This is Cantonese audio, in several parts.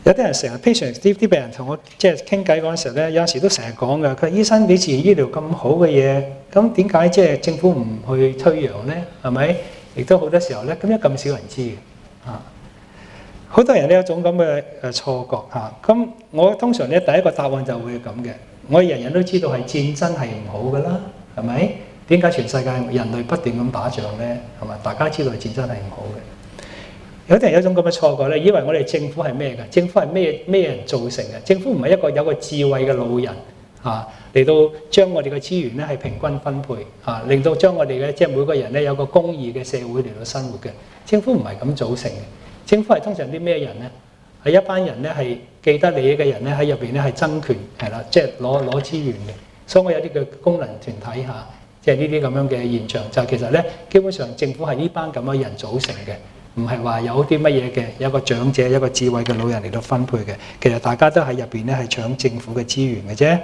有啲人成日 patient 啲病人同我即係傾偈嗰陣時候咧，有陣時都成日講㗎。佢話醫生，你自然醫療咁好嘅嘢，咁點解即係政府唔去推揚咧？係咪？亦都好多時候咧，咁樣咁少人知嘅啊。好多人都有種咁嘅錯覺嚇。咁我通常咧第一個答案就會咁嘅。我人人都知道係戰爭係唔好㗎啦，係咪？點解全世界人類不斷咁打仗咧？係咪？大家知道戰爭係唔好嘅。有啲人有種咁嘅錯覺咧，以為我哋政府係咩嘅？政府係咩人造成嘅？政府唔係一個有個智慧嘅老人嚟到將我哋嘅資源咧係平均分配令到將我哋嘅即係每個人咧有個公義嘅社會嚟到生活嘅。政府唔係咁組成嘅。政府係通常啲咩人咧？係一班人咧係既得利益嘅人咧喺入邊咧係爭權係啦，即係攞資源嘅。所以我有啲嘅功能團體即係呢啲咁樣嘅現象，就其實咧基本上政府係呢班咁嘅人組成嘅。唔係話有啲乜嘢嘅，有一個長者、一個智慧嘅老人嚟到分配嘅。其實大家都喺入邊咧係搶政府嘅資源嘅啫。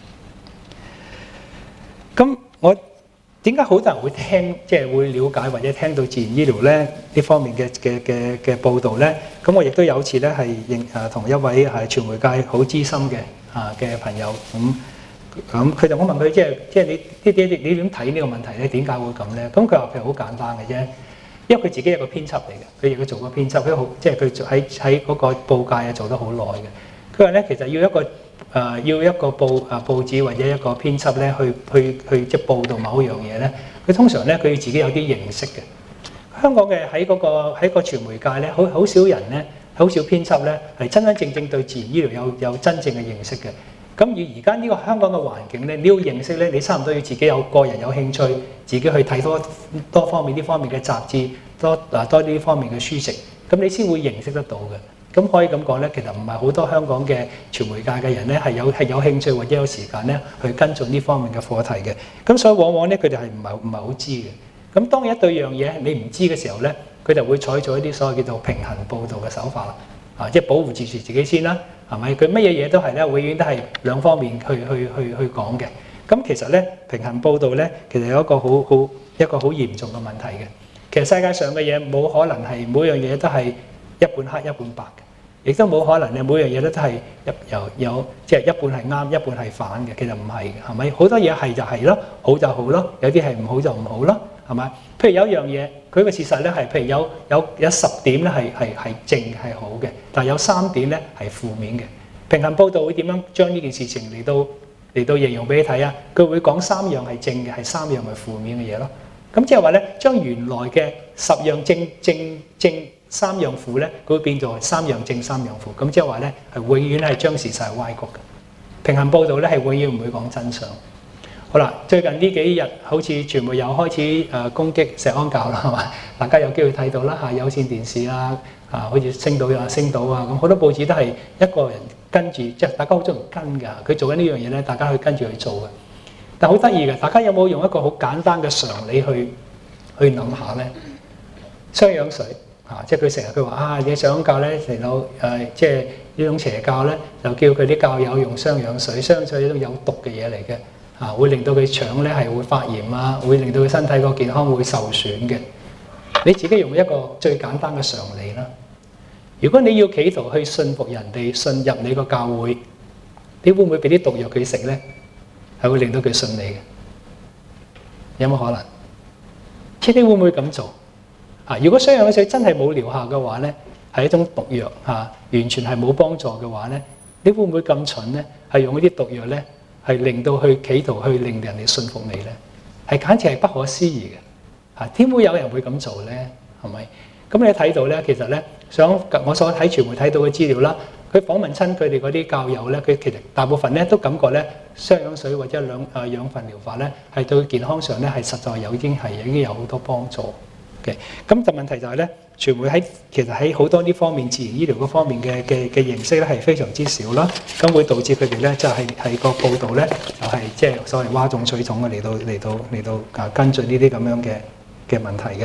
咁我點解好多人會聽，即係會了解或者聽到自然醫療咧呢方面嘅報導咧？咁我亦都有次咧係同一位係傳媒界好資深嘅朋友咁佢就我問佢即係你點睇呢個問題咧？點解會咁咧？咁佢話其實好簡單嘅啫。因為佢自己係個編輯嚟嘅，佢亦都做過編輯，佢好即係佢喺嗰個報界做得好耐嘅。佢話咧，其實要一個報紙或者一個編輯咧去即係報導某樣嘢咧，佢通常咧佢要自己有啲認識嘅。香港嘅喺個傳媒界咧，好少人咧，好少編輯咧係真正對自然醫療有真正嘅認識嘅。咁而家呢個香港嘅環境咧，你要認識咧，你差唔多要自己有個人有興趣，自己去睇多方面呢方面嘅雜誌，多呢方面嘅書籍，咁你先會認識得到嘅。咁可以咁講咧，其實唔係好多香港嘅傳媒界嘅人咧係有興趣或者有時間咧去跟進呢方面嘅課題嘅。咁所以往往咧佢哋係唔係好知嘅。咁當一對樣嘢你唔知嘅時候咧，佢就會採取一啲所謂叫做平衡報導嘅手法啦。即係保護住自己先啦，係咪？佢乜嘢嘢都係咧，永遠都係兩方面去講嘅。咁其實咧，平衡報導咧，其實有一個好嚴重嘅問題嘅。其實世界上嘅嘢冇可能係每樣嘢都係一半黑一半白嘅，亦都冇可能咧每樣嘢都係即係一半係啱一半係反嘅。其實唔係嘅，係咪？好多嘢係就係咯，好就好咯，有啲係唔好就唔好咯，係咪？譬如有一樣嘢，佢個事實咧係譬如有10點咧係正係好嘅，但係有3點咧係負面嘅。平衡報導會點樣將呢件事情嚟到形容俾你睇啊？佢會講3樣係正嘅，係3樣係負面嘅嘢咯。咁即係話咧，將原來嘅10樣正3樣負咧，佢會變做3樣正3樣負。咁即係話咧，係永遠係將事實係歪曲嘅。平衡報導咧係永遠唔會講真相。好啦，最近呢幾日好似傳媒又開始攻擊石安教啦，係嘛？大家有機會睇到啦，有線電視好似星島咁好多報紙都係一個人跟住，即係大家好中意跟㗎。佢做緊呢樣嘢咧，大家去跟住去做嘅。但好得意嘅，大家有冇用一個好簡單嘅常理去諗下咧？雙氧水即係佢話你石安教咧嚟到即係呢種邪教咧，就叫佢啲教友用雙氧水，雙氧水呢種有毒嘅嘢嚟嘅。會令到佢腸咧係會發炎會令到佢身體個健康會受損嘅。你自己用一個最簡單嘅常理啦。如果你要企圖去信服人哋信入你個教會，你會唔會俾啲毒藥佢食咧？係會令到佢信你嘅。有冇可能？即係你會唔會咁做？如果雙氧水真係冇療效嘅話咧，係一種毒藥完全係冇幫助嘅話咧，你會唔會咁蠢咧？係用嗰啲毒藥咧？係令到去企圖去令人哋信服你咧，係簡直係不可思議嘅。點會有人會咁做咧？係咪？咁你睇到咧，其實咧，我所喺傳媒睇到嘅資料啦，佢訪問親佢哋嗰啲教友咧，佢其實大部分咧都感覺咧，雙氧水或者養分療法咧，係對健康上咧係實在已經有好多幫助嘅。咁就問題就係咧，傳媒其實喺好多呢方面自然醫療嗰方面嘅認識咧係非常之少啦，咁會導致佢哋咧就係個報導咧就係即係所謂嘩眾取寵嘅嚟到跟進呢啲咁樣嘅問題嘅。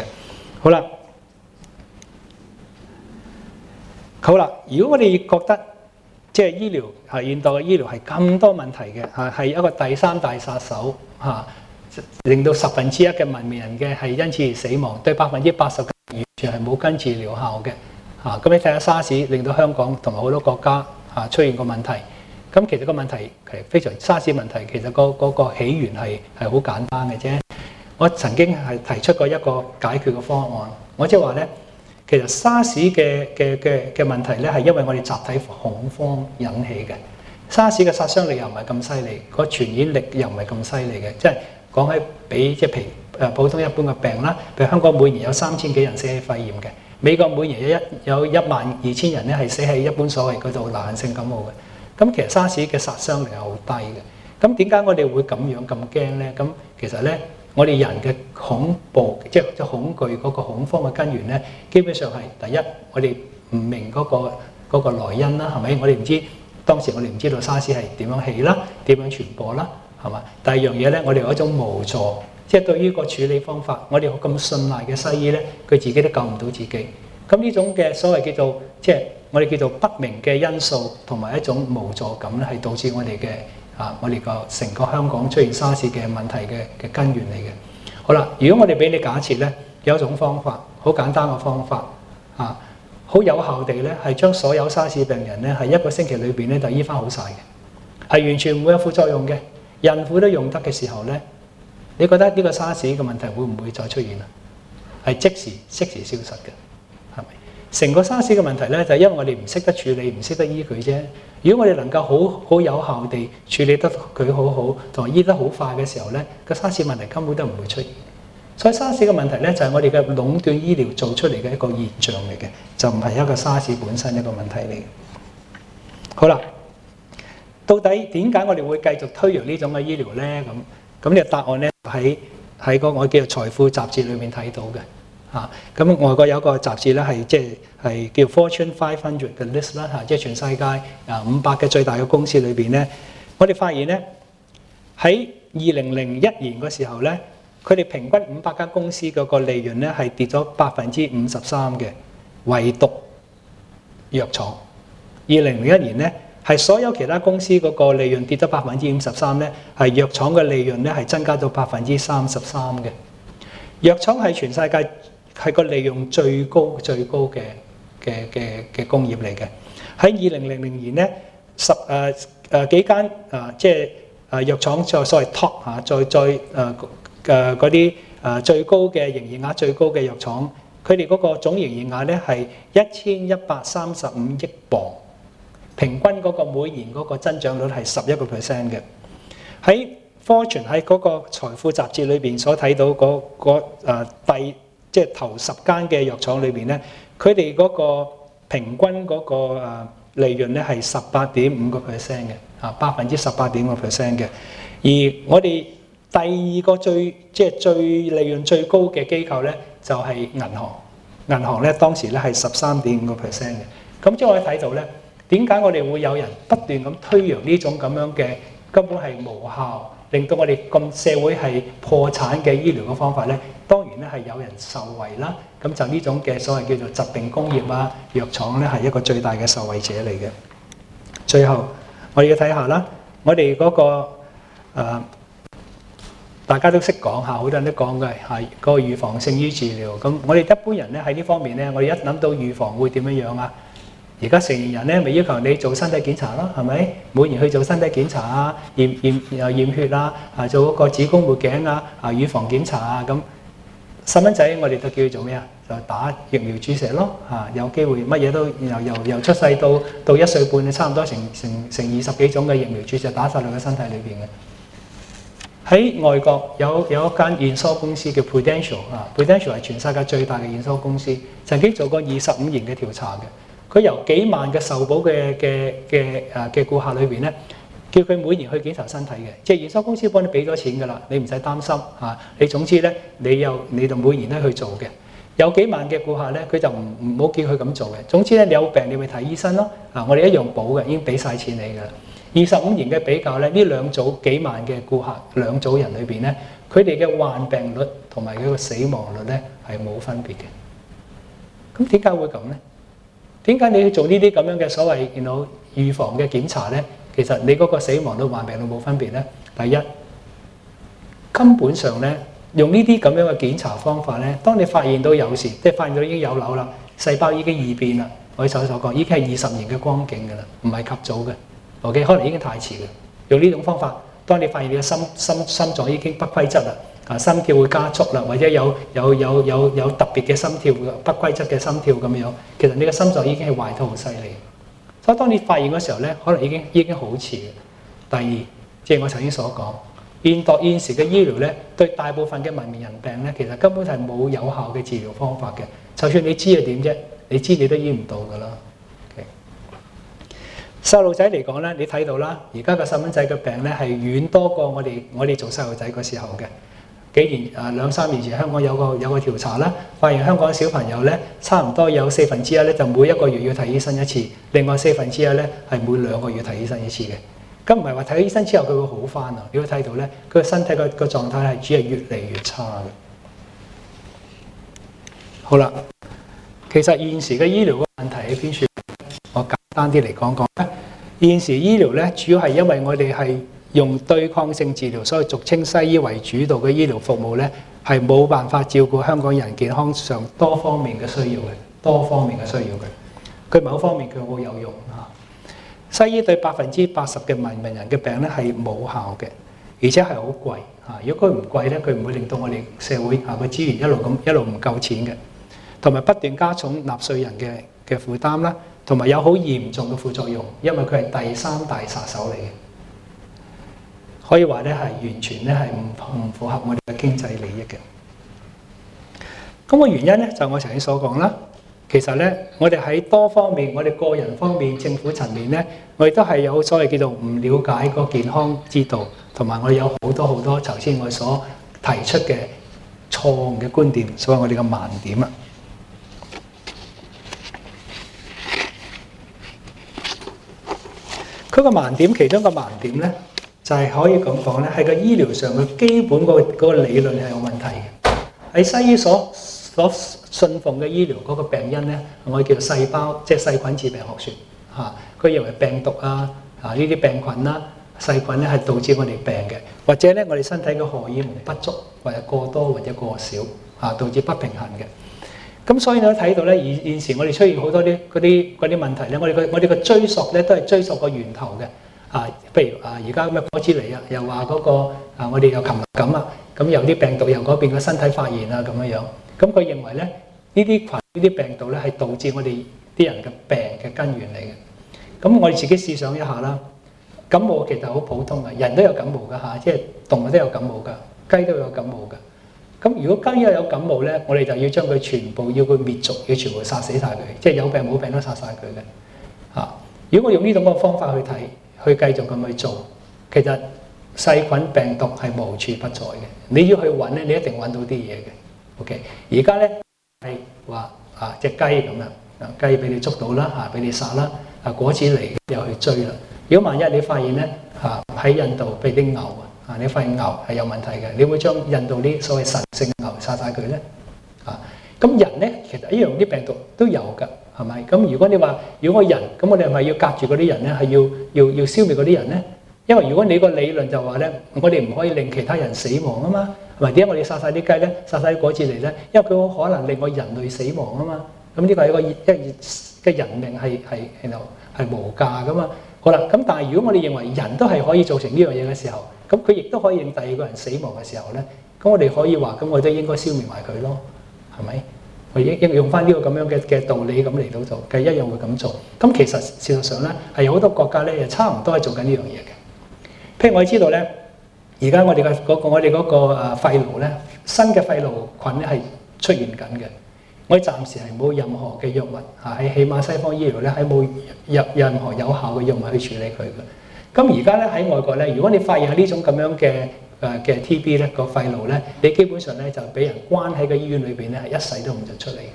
好啦，如果我哋覺得即係醫療現代嘅醫療係咁多問題嘅係一個第3大殺手令到1/10嘅文明人嘅係因此而死亡，對80%完全係冇根治療效嘅咁你睇下沙士令到香港同埋好多國家出現個問題。咁其實個問題其實非常沙士問題，其實嗰個起源係好簡單嘅啫。我曾經係提出過一個解決嘅方案，我即係話咧，其實沙士嘅問題咧係因為我哋集體恐慌引起嘅。沙士嘅殺傷力又唔係咁犀利，個傳染力又唔係咁犀利嘅，即係講起比即係普通一般嘅病啦，譬如香港每年有3000幾人死喺肺炎嘅，美國每年有12000人咧係死喺一般所謂嗰度流行性感冒嘅。咁其實沙士嘅殺傷力係好低嘅。咁點解我哋會咁樣咁驚咧？咁其實咧，我哋人嘅恐怖即係恐懼嗰個恐慌嘅根源咧，基本上係第一，我哋唔明嗰個來因啦，係咪？我哋唔知當時我哋唔知道沙士係點樣起啦，點樣傳播啦，係嘛？第二樣嘢咧，我哋有一種無助，即係對於個處理方法，我哋咁信賴嘅西醫咧，佢自己都救唔到自己。咁呢種嘅所謂叫做即係我哋叫做不明嘅因素，同埋一種無助感咧，係導致我哋嘅我哋個成個香港出現沙士嘅問題嘅根源嚟嘅。好啦，如果我哋俾你假設咧，有一種方法，好簡單嘅方法好有效地咧，係將所有沙士病人咧，係1個星期裏邊咧就醫翻好晒嘅，係完全唔會有副作用嘅，孕婦都用得嘅時候咧，你覺得呢個沙士嘅問題會唔會再出現啊？係即時消失嘅。係咪？成個沙士嘅問題咧，就係因為我哋唔識得處理，唔識得醫佢啫。如果我哋能夠好有效地處理得佢好好，同埋醫得好快嘅時候咧，個沙士問題根本都唔會出現。所以沙士嘅問題咧，就係我哋嘅壟斷醫療做出嚟嘅一個現象嚟嘅，就唔係一個沙士本身一個問題嚟嘅。好啦，到底點解我哋會繼續推揚呢種嘅醫療咧？咁呢個答案咧喺個我叫做財富雜誌裏面睇到嘅。咁外國有個雜誌咧，係叫 Fortune 500嘅 list 啦，即係全世界500嘅最大嘅公司裏邊咧，我哋發現咧喺2001年嘅時候咧，佢哋平均500間公司嗰個利潤咧係跌咗53%嘅，唯獨藥廠2001年咧係所有其他公司嗰個利潤跌咗53%咧，係藥廠嘅利潤咧係增加到33%嘅。藥廠係全世界係個利用最高嘅工業嚟嘅。喺2000年咧，幾間即係藥廠再所謂 top 嗰啲最高嘅營業額最高嘅藥廠，佢哋嗰個總營業額咧係1135億磅，平均嗰個每年嗰個增長率係11%嘅。喺 Fortune 喺嗰個財富雜誌裏邊所睇到即係頭10間嘅藥廠裏邊咧，佢哋嗰個平均嗰個利潤咧係18.5%嘅，18.5% 嘅。而我哋第二個最利潤最高嘅機構咧，就係銀行。銀行咧當時咧係13.5% 嘅。咁即係我哋睇到咧，點解我哋會有人不斷咁推揚呢種咁樣嘅根本係無效，令到我哋咁社會係破產嘅醫療嘅方法咧？當然咧係有人受惠啦。咁就呢種嘅所謂叫做疾病工業啊，藥廠咧係一個最大嘅受惠者嚟嘅。最後我哋要睇下啦，我哋嗰個大家都識講嚇，好多人都講嘅係嗰個預防勝於治療。咁我哋一般人咧喺呢方面咧，我哋一諗到預防會點樣樣啊？而家成年人咧，咪要求你做身體檢查咯，係咪？每年去做身體檢查啊，驗血啊，做嗰個子宮活頸啊，預防檢查啊咁。細蚊仔我哋都叫佢做咩啊？就打疫苗注射咯，有機會乜嘢都由出世到1歲半，差唔多成20幾種嘅疫苗注射打晒落個身體裏邊嘅。喺外國有一間驗收公司叫 Prudential 係全世界最大嘅驗收公司，曾經做過25年嘅調查嘅。佢由幾萬嘅受保嘅顧客裏邊咧，叫佢每年去檢查身體嘅，即係驗收公司幫你俾咗錢㗎啦，你唔使擔心嚇。你總之咧，你就每年都去做嘅。有幾萬嘅顧客咧，佢就唔好叫佢咁做嘅。總之咧，你有病你咪睇醫生咯。我哋一樣保嘅，已經俾晒錢你㗎啦。25年嘅比較咧，呢兩組幾萬嘅顧客兩組人裏邊咧，佢哋嘅患病率同埋佢個死亡率咧係冇分別嘅。咁點解會咁咧？點解你去做呢啲咁樣嘅所謂預防嘅檢查咧？其實你嗰個死亡率、患病率冇分別咧。第一，根本上咧，用呢啲咁樣嘅檢查方法咧，當你發現到有時，即係發現到已經有瘤啦，細胞已經異變啦， 我所講已經係20年嘅光景㗎啦，唔係及早嘅。OK， 可能已經太遲嘅。用呢種方法，當你發現你嘅心臟已經不規則啦，心跳會加速啦，或者有特別嘅心跳不規則嘅心跳咁樣，其實你嘅心臟已經係壞得好犀利。所以當你發現嗰時候咧，可能已經好遲嘅。第二，即係我頭先所講，現時嘅醫療咧，對大部分嘅文明人病咧，其實根本係冇有效嘅治療方法嘅。就算你知係點啫，你知你都醫唔到㗎啦。細路仔嚟講咧，你睇到啦，而家個細蚊仔嘅病咧係遠多過我哋做細路仔嗰時候嘅。2、3年前香港有個調查啦，發現香港小朋友咧差唔多有1/4咧就每1個月要睇醫生一次，另外1/4咧係每2個月睇醫生一次嘅。咁唔係話睇醫生之後佢會好返啊，你會睇到咧佢個身體個狀態係只係越嚟越差嘅。好啦，其實現時嘅醫療個問題喺邊處？我簡單啲嚟講咧，現時醫療咧主要係因為我哋係用對抗性治療，所以俗稱西醫為主導嘅醫療服務咧，係冇辦法照顧香港人健康上多方面嘅需要嘅。佢某方面佢好有用嚇。西醫對80%嘅文明人嘅病咧係冇效嘅，而且係好貴嚇。如果佢唔貴咧，佢唔會令到我哋社會個資源一路唔夠錢嘅，同埋不斷加重納稅人嘅負擔啦。同埋有好嚴重嘅副作用，因為佢係第3大殺手嚟嘅，可以話咧係完全咧係唔符合我哋嘅經濟利益嘅。咁個原因咧就我頭先所講啦，其實咧我哋喺多方面，我哋個人方面、政府層面咧，我哋都係有所謂叫做唔了解個健康之道，同埋我哋有好多頭先我所提出嘅錯誤嘅觀點，所謂我哋嘅盲點啊。佢個盲點，其中一個盲點咧，就係可以咁講咧，係個醫療上嘅基本嗰個理論係有問題嘅。喺西醫所信奉嘅醫療嗰個病因咧，我哋叫做細胞，即係細菌致病學説嚇。佢認為病毒呢啲病菌啦、細菌咧係導致我哋病嘅，或者咧我哋身體嘅荷爾蒙不足，或者過多或者過少嚇，導致不平衡嘅。咁所以你都睇到咧，現時我哋出現好多嗰啲問題咧，我哋嘅追溯咧都係追溯個源頭嘅。譬如而家咩果子狸啊，又話嗰個我哋有禽流感啊，咁有啲病毒由嗰邊個身體發現啊咁樣樣。咁佢認為咧，呢啲病毒咧係導致我哋啲人嘅病嘅根源嚟嘅。咁我哋自己試想一下啦，感冒其實好普通嘅，人都有感冒㗎嚇，即係動物都有感冒㗎，雞都有感冒㗎。咁如果雞有感冒咧，我哋就要將佢全部要佢滅族，要全部殺死晒佢，即係有病冇病都殺晒佢嘅嚇。如果我用呢種個方法去睇，去繼續咁去做，其實細菌病毒係無處不在嘅。你要去揾咧，你一定揾到啲嘢嘅。OK， 而家咧係話隻雞咁樣，雞俾你捉到啦俾你殺啦，果子狸又去追啦。如果萬一你發現咧喺印度俾啲牛你發現牛係有問題嘅，你會將印度啲所謂神聖牛殺晒佢咧？咁人咧其實一樣啲病毒都有㗎，係咪？咁如果你話如果個人，咁我哋係咪要隔住嗰啲人咧？係要消滅嗰啲人咧？因為如果你個理論就話咧，我哋唔可以令其他人死亡啊嘛，係咪？點解我哋殺晒啲雞咧？殺晒啲果子狸咧？因為佢好可能令我人類死亡啊嘛。咁呢個係一個嘅人命係無價噶嘛。好啦，咁但係如果我哋認為人都係可以造成呢樣嘢嘅時候，咁佢亦都可以令第二個人死亡嘅時候咧，咁我哋可以話，咁我哋應該消滅埋佢咯，係咪？我應用翻呢個咁樣嘅道理咁嚟到做，佢一樣會咁做。咁其實事實上咧，係有好多國家咧，又差唔多係做緊呢樣嘢嘅。譬如我哋知道咧，而家我哋嗰個肺癆咧，新嘅肺癆菌咧係出現緊嘅。我哋暫時係冇任何嘅藥物喺起碼西方醫療咧係冇任何有效嘅藥物去處理佢嘅。咁而家咧喺外國咧，如果你發現係呢種咁樣嘅 TB 咧個肺癆咧，你基本上咧就俾人關喺個醫院裏邊咧係一世都唔准出嚟嘅。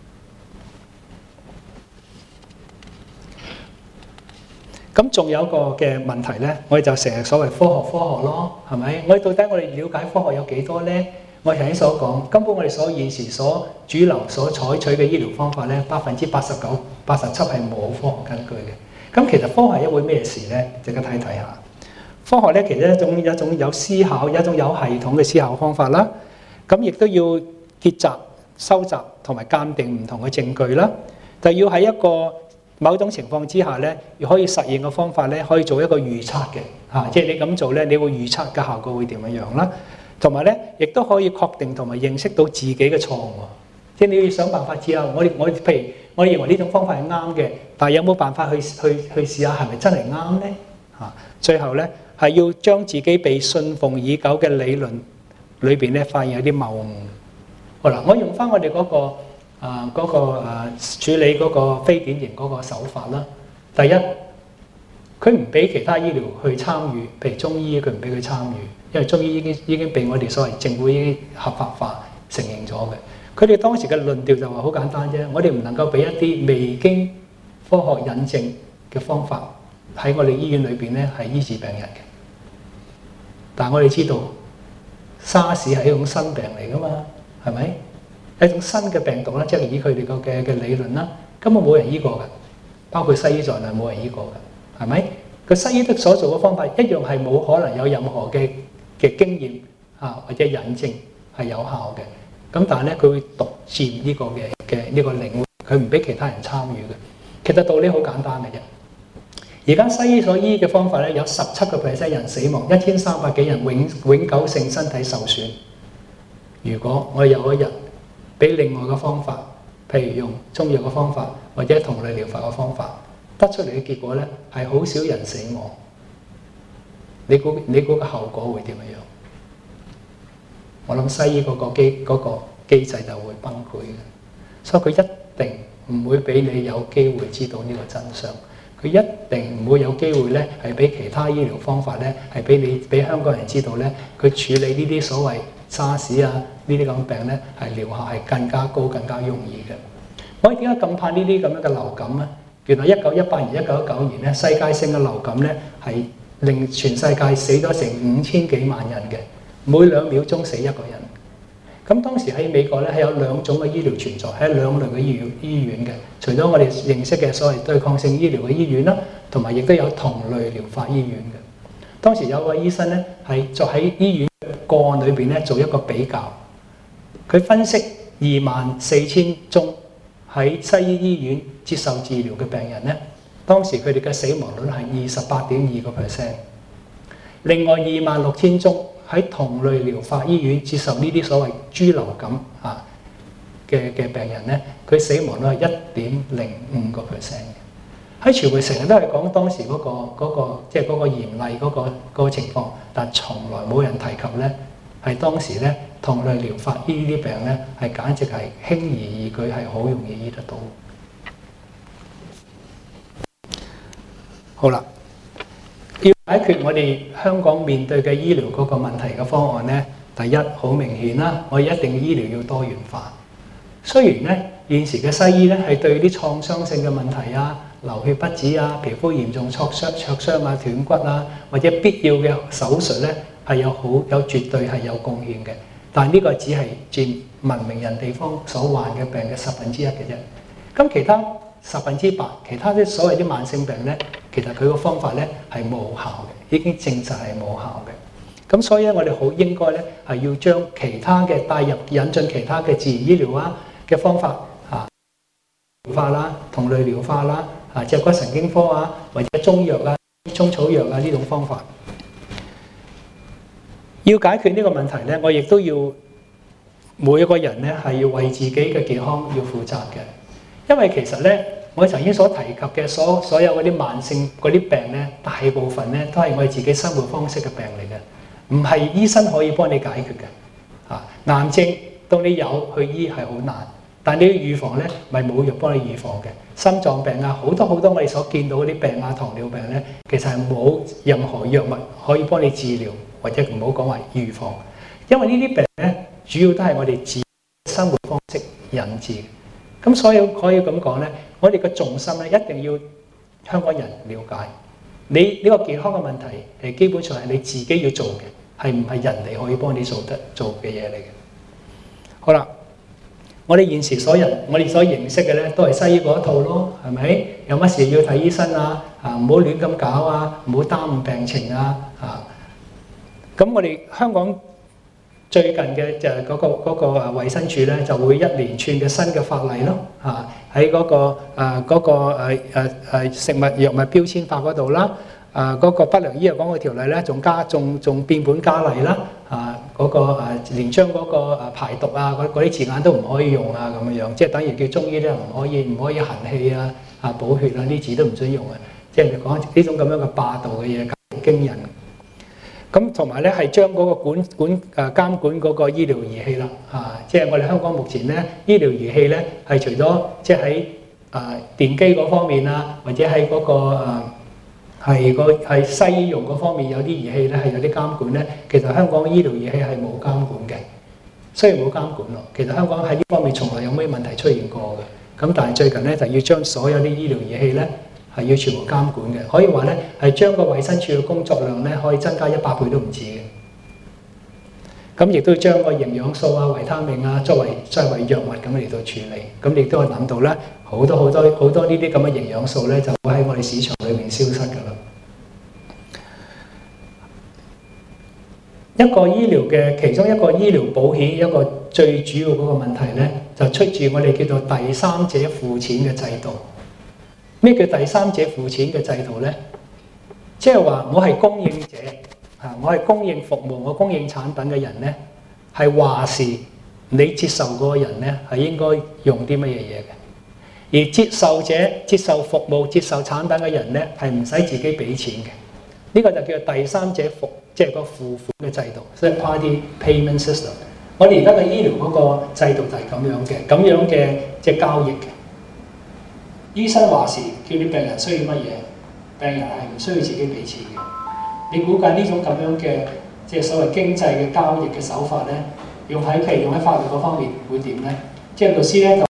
咁仲有一個嘅問題咧，我哋就成日所謂科學咯，係咪？我哋到底我哋了解科學有幾多咧？我頭先所講，根本我哋現時所主流所採取嘅醫療方法咧，89%、87%係冇科學根據嘅。咁其實科學係一回咩事咧？值得睇下。科學咧其實一種有思考、一種有系統嘅思考方法啦。咁亦都要結集、收集同埋鑑定唔同嘅證據啦。 就要喺一個某種情況之下咧，可以實現嘅方法咧，可以做一個預測嘅嚇，即係你咁做咧，你會預測嘅效果會點樣樣啦。同埋咧，亦都可以確定同埋認識到自己嘅錯誤。即係你要想辦法知啊，我譬如我哋認為呢種方法係啱嘅，但係有冇辦法去試下係咪真係啱咧？嚇，最後咧係要將自己被信奉已久嘅理論裏邊咧，發現有啲謬誤。好啦，我用翻我哋嗰個處理嗰個非典型嗰個手法啦。第一，佢唔俾其他醫療去參與，譬如中醫，佢唔俾佢參與，因為中醫已經被我哋所謂政府已經合法化承認咗嘅。佢哋當時嘅論調就話好簡單啫，我哋唔能夠俾一啲未經科學引證嘅方法喺我哋醫院裏邊咧係醫治病人嘅。但係我哋知道沙士係一種新病嚟噶嘛，係咪？一種新嘅病毒啦，即係以佢哋嘅理論啦，根本冇人醫過㗎，包括西醫在內冇人醫過㗎，係咪？個西醫的所做嘅方法一樣係冇可能有任何嘅經驗啊或者引證係有效嘅。咁但係咧，佢會獨佔呢個嘅呢個領域，佢唔俾其他人參與嘅。其實道理好簡單嘅啫。而家西醫所醫嘅方法咧，有17% 人死亡，1300幾人永久性身體受損。如果我有一日俾另外嘅方法，譬如用中藥嘅方法或者同類療法嘅方法，得出嚟嘅結果咧係好少人死亡。你估個後果會點樣？我諗西醫嗰個機制就會崩潰嘅，所以佢一定唔會俾你有機會知道呢個真相。佢一定唔會有機會咧，係俾其他醫療方法咧，係俾香港人知道咧，佢處理呢啲所謂沙士啊呢啲咁嘅病咧，係療效係更加高、更加容易嘅。我哋點解咁怕呢啲咁樣嘅流感咧？原來1918年、1919年咧，世界性嘅流感咧係令全世界死咗成5000幾萬人嘅。每2秒鐘死一個人，咁當時喺美國咧係有2種嘅醫療存在，係2類嘅醫院嘅。除咗我哋認識嘅所謂對抗性醫療嘅醫院啦，同埋亦都有同類療法醫院嘅。當時有個醫生咧係就喺醫院個案裏邊咧做一個比較，佢分析24000宗喺西醫醫院接受治療嘅病人咧，當時佢哋嘅死亡率係28.2%。另外26000宗喺同類療法醫院接受呢啲所謂豬流感嘅病人咧，佢死亡率係1.05%嘅。喺傳媒成日都係講當時嗰個即係嗰個嚴厲嗰個情況，但從來冇人提及咧係當時咧同類療法醫呢啲病咧係簡直係輕而易舉，係好容易醫得到。好啦。要解決我哋香港面對嘅醫療嗰個問題嘅方案咧，第一好明顯啦，我哋一定醫療要多元化。雖然咧現時嘅西醫咧係對啲創傷性嘅問題啊、流血不止啊、皮膚嚴重灼傷啊、斷骨啊，或者必要嘅手術咧係有絕對係有貢獻嘅，但係呢個只係佔文明人地方所患嘅病嘅1/10嘅啫。咁其他8%，其他啲所謂啲慢性病咧，其實佢個方法咧係冇效嘅，已經證實係冇效嘅。咁所以咧，我哋好應該咧係要將其他嘅帶入引進其他嘅自然醫療啊嘅方法療法啦、同類療法啦、脊骨神經科啊，或者中藥啊、中草藥啊呢種方法。要解決呢個問題咧，我亦都要每一個人咧係要為自己嘅健康要負責嘅。因為其實咧，我曾經所提及嘅所有嗰啲慢性嗰啲病咧，大部分咧都係我哋自己生活方式嘅病嚟嘅，唔係醫生可以幫你解決嘅。癌症到你有去醫係好難，但你要預防咧，咪冇藥幫你預防嘅。心臟病啊，好多我哋所見到嗰啲病啊，糖尿病咧，其實係冇任何藥物可以幫你治療，或者唔好講話預防，因為呢啲病咧主要都係我哋自己生活方式引致嘅。咁所以可以咁講咧，我哋嘅重心咧一定要香港人了解，你呢個健康嘅問題係基本上係你自己要做嘅，係唔係人哋可以幫你做嘅嘢嚟嘅？好啦，我哋現時我哋所認識嘅咧都係西醫嗰一套咯，係咪？有乜事要睇醫生啊？唔好亂咁搞啊，唔好耽誤病情啊！咁我哋香港最近嘅就係嗰個衛生署咧就會一連串嘅新嘅法例咯，喺嗰個食物藥物標籤法嗰度啦，嗰個不良醫藥廣告條例咧仲變本加厲啦，嗰個連將嗰個排毒啊嗰啲字眼都唔可以用啊咁樣，即係等於叫中醫咧唔可以行氣啊補血啊呢字都唔准用啊，即係講呢種咁樣嘅霸道嘅嘢，驚人。咁同埋咧係將嗰個監管嗰個醫療儀器啦，即係我哋香港目前咧醫療儀器咧係除咗即係喺電機嗰方面啊，或者喺嗰個係西醫用嗰方面有啲儀器咧係有啲監管咧，其實香港醫療儀器係冇監管嘅，雖然冇監管咯，其實香港喺呢方面從來有咩問題出現過嘅，咁但係最近咧就要將所有啲醫療儀器咧係要全部監管嘅，可以話咧係將個衛生署嘅工作量咧可以增加100倍都唔止嘅。咁亦都將個營養素啊、維他命啊作為藥物咁嚟到處理。咁亦都係諗到咧好多呢啲咁嘅營養素咧就會喺我哋市場裏面消失㗎啦。一個醫療嘅其中一個醫療保險一個最主要嗰個問題咧，就出自我哋叫做第三者付錢嘅制度。咩叫第三者付錢嘅制度呢？即係話我係供應者，我係供應服務、我供應產品嘅人呢，係話事你接受嗰個人呢係應該用啲乜嘢嘢嘅，而接受者、接受服務、接受產品嘅人呢係唔使自己俾錢嘅。呢個就叫做第三者即係個付款嘅制度 ，third party payment system。我哋而家嘅醫療嗰個制度就係咁樣嘅即係交易嘅。醫生話事，叫你病人需要乜嘢，病人係唔需要自己俾錢嘅。你估計呢種咁樣嘅即係所謂經濟嘅交易嘅手法咧，譬如用喺法律嗰方面會點咧？即係律師咧就